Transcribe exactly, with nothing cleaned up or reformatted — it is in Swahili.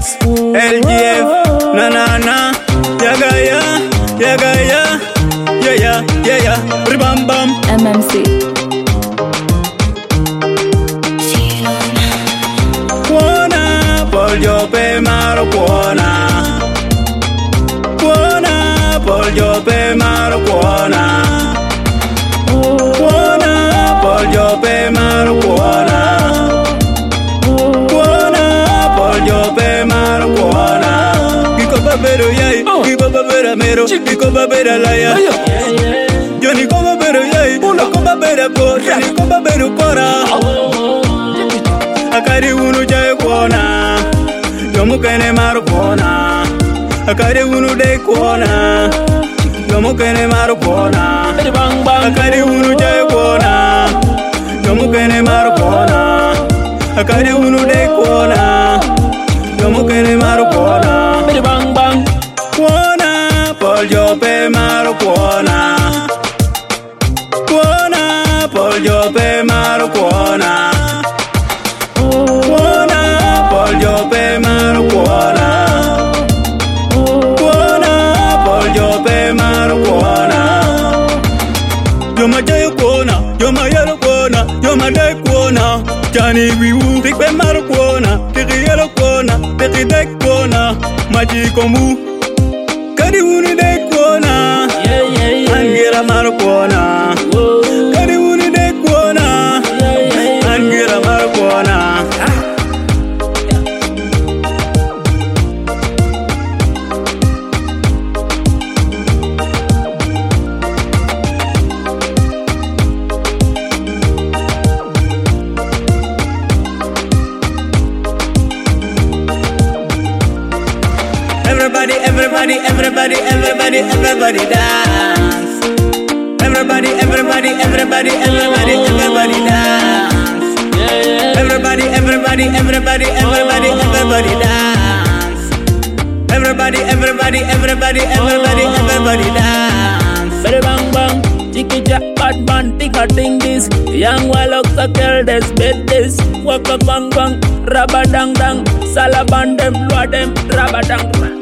Beats, L G F, na na na, yaga ya, yaga ya, yeah yeah yeah yeah, ribam bam, M M C. Kuona, Paul Jope Maro kuona, kuona, Paul Jope Maro kuona, kuona, Paul Jope Maro kuona, kuona, Paul Jope Maro kuona. Kiko babero yai, kiko babera mero, kiko babera laya. Johnny ko babero yai, ko babera ko, Johnny ko babero kora. Akari unu jai kuona, yomu kene maru kuona. Akari unu dei kuona, yomu kene maru kuona. Akari unu jai kuona, yomu kene maru kuona. Akari unu dei kuona, yomu kene maru kuona. Kuona, Paul Jope maru kuona. Kuona, Paul Jope maru kuona. Kuona, Paul Jope maru kuona. Kuona, Paul Jope maru kuona. Yoma jai kuona, yoma yelo kuona, yoma dai kuona. Jani wiwu, tikpe maru kuona, tiki yelo kuona, tiki dai kuona. Maji komu, kadi wuni dai kuona. Angira maru kuona, kadi wuni dai kuona. Angira maru kuona. Everybody, everybody, everybody, everybody, everybody dance. Everybody, everybody, everybody, everybody, everybody dance. Everybody, everybody, everybody, everybody, everybody dance. Everybody, everybody, everybody, everybody, everybody dance. Bang bang bang, chicky jack, bad man, tick a ting this. Young wallocks a girl this, bed this. Walk a bang bang, rabba dang dang. Salaban them, load them, rabba dang.